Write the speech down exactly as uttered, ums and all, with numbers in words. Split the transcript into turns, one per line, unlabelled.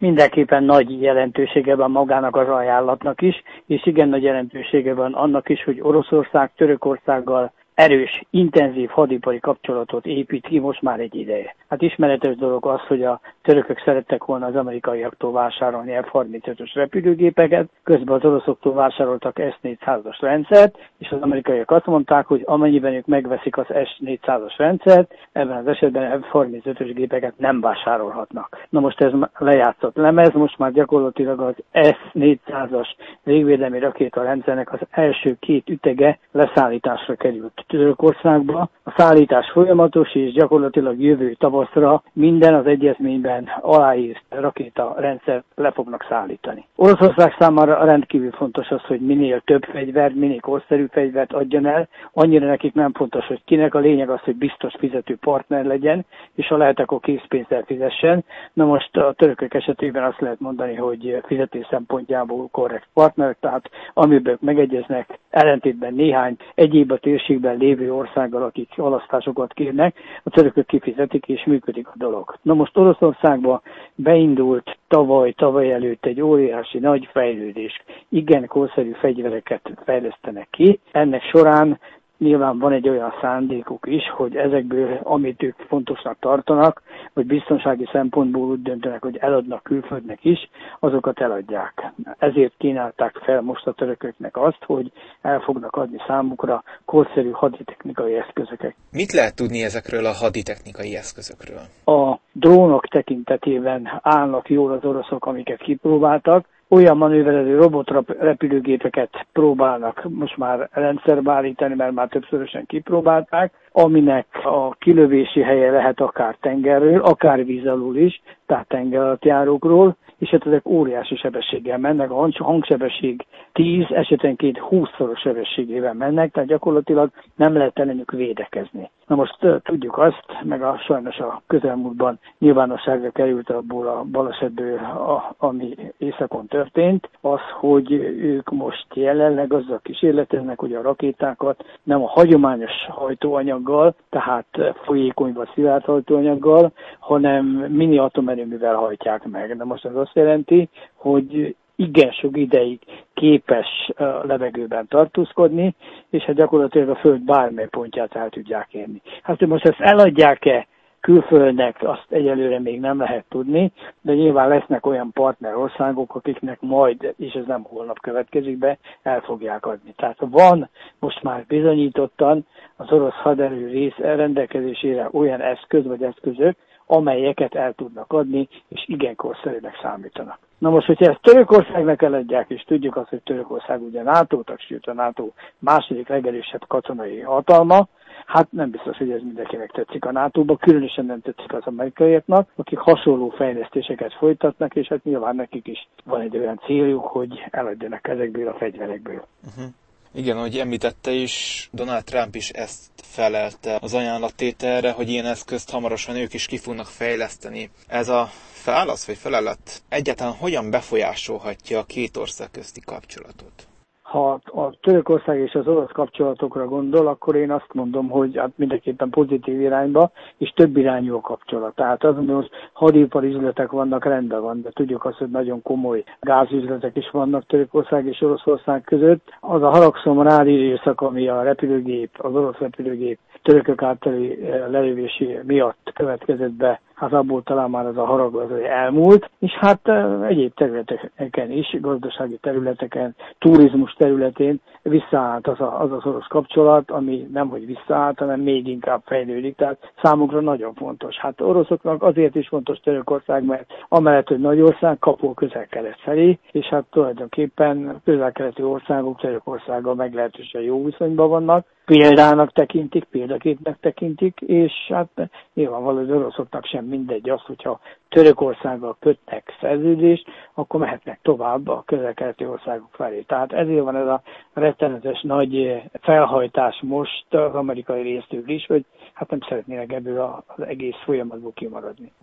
Mindenképpen nagy jelentősége van magának az ajánlatnak is, és igen nagy jelentősége van annak is, hogy Oroszország Törökországgal erős, intenzív hadipari kapcsolatot épít ki most már egy ideje. Hát ismeretes dolog az, hogy a törökök szerettek volna az amerikaiaktól vásárolni F harmincötös repülőgépeket, közben az oroszoktól vásároltak S négyszázas rendszert, és az amerikaiak azt mondták, hogy amennyiben ők megveszik az S négyszázas rendszert, ebben az esetben F harmincötös gépeket nem vásárolhatnak. Na most ez lejátszott lemez, most már gyakorlatilag az S négyszázas légvédelmi rakétarendszernek az első két ütege leszállításra került Törökországba. A szállítás folyamatos, és gyakorlatilag jövő tavaszra minden az egyezményben aláírt rakétarendszert le fognak szállítani. Oroszország számára rendkívül fontos az, hogy minél több fegyvert, minél korszerű fegyvert adjon el. Annyira nekik nem fontos, hogy kinek, a lényeg az, hogy biztos fizető partner legyen, és ha lehet, akkor készpénzzel fizessen. Na most a törökök esetében azt lehet mondani, hogy fizetés szempontjából korrekt partnerek, tehát amiből megegyeznek, ellentétben néhány egyéb a térségben lévő országgal, akik választásokat kérnek, a törökök kifizetik, és működik a dolog. Na most Oroszországban beindult tavaly, tavaly előtt egy óriási nagy fejlődés. Igen korszerű fegyvereket fejlesztenek ki. Ennek során nyilván van egy olyan szándékuk is, hogy ezekből, amit ők fontosnak tartanak, vagy biztonsági szempontból úgy döntenek, hogy eladnak külföldnek is, azokat eladják. Ezért kínálták fel most a törököknek azt, hogy el fognak adni számukra korszerű haditechnikai eszközöket.
Mit lehet tudni ezekről a haditechnikai eszközökről?
A drónok tekintetében állnak jól az oroszok, amiket kipróbáltak. Olyan manőverező robotrepülőgépeket próbálnak most már rendszerbe állítani, mert már többszörösen kipróbálták, aminek a kilövési helye lehet akár tengerről, akár víz alul is, tehát tengeralattjárókról, és hát ezek óriási sebességgel mennek, a hangsebesség tíz, esetenként húszszoros sebességével mennek, tehát gyakorlatilag nem lehet ellenük védekezni. Na most tudjuk azt, meg a, sajnos a közelmúltban nyilvánosságra került abból a balesetből, a, ami északon történt, az, hogy ők most jelenleg azzal kísérleteznek, hogy a rakétákat nem a hagyományos hajtóanyaggal, tehát folyékony vagy szilárd hajtóanyaggal, hanem mini atomerőművel hajtják meg. De most ez azt jelenti, hogy igen sok ideig képes a levegőben tartózkodni, és hát gyakorlatilag a Föld bármely pontját el tudják érni. Hát, hogy most ezt eladják-e külföldnek, azt egyelőre még nem lehet tudni, de nyilván lesznek olyan partnerországok, akiknek majd, és ez nem holnap következik be, el fogják adni. Tehát van most már bizonyítottan az orosz haderő rész rendelkezésére olyan eszköz vagy eszközök, amelyeket el tudnak adni, és igen korszerűnek számítanak. Na most, hogyha ezt Törökországnak eladják, és tudjuk azt, hogy Törökország ugye nátótag, sőt a NATO második legerősebb katonai hatalma, hát nem biztos, hogy ez mindenkinek tetszik a nátóba, különösen nem tetszik az amerikaiaknak, akik hasonló fejlesztéseket folytatnak, és hát nyilván nekik is van egy olyan céljuk, hogy eladjanak ezekből a fegyverekből.
Uh-huh. Igen, ahogy említette is, Donald Trump is ezt felelte az ajánlattételre, hogy ilyen eszközt hamarosan ők is ki fognak fejleszteni. Ez a válasz vagy felelet egyáltalán hogyan befolyásolhatja a két ország közti kapcsolatot?
Ha a Törökország és az orosz kapcsolatokra gondol, akkor én azt mondom, hogy hát mindenképpen pozitív irányba, és több irányú a kapcsolat. Tehát azon, hogy hadipari üzletek vannak, rendben van, de tudjuk azt, hogy nagyon komoly gázüzletek is vannak Törökország és Oroszország között. Az a haragszom rádi időszak, ami a repülőgép, az orosz repülőgép törökök általi lelövési miatt következett be, hát abból talán már az a harag az elmúlt, és hát egyéb területeken is, gazdasági területeken, turizmus területén visszaállt az, a, az az orosz kapcsolat, ami nemhogy visszaállt, hanem még inkább fejlődik, tehát számunkra nagyon fontos. Hát oroszoknak azért is fontos Törökország, mert amellett, hogy nagy ország, kapó a közel-kelet felé, és hát tulajdonképpen közel-keleti országok Törökországgal meglehetősen jó viszonyban vannak, példának tekintik, példaképnek tekintik, és hát nyilvánvaló, hogy oroszoknak sem mindegy az, hogyha Törökországgal kötnek szerződést, akkor mehetnek tovább a közel-keleti országok felé. Tehát ezért van ez a rettenetes nagy felhajtás most az amerikai résztől is, hogy hát nem szeretnének ebből az egész folyamatból kimaradni.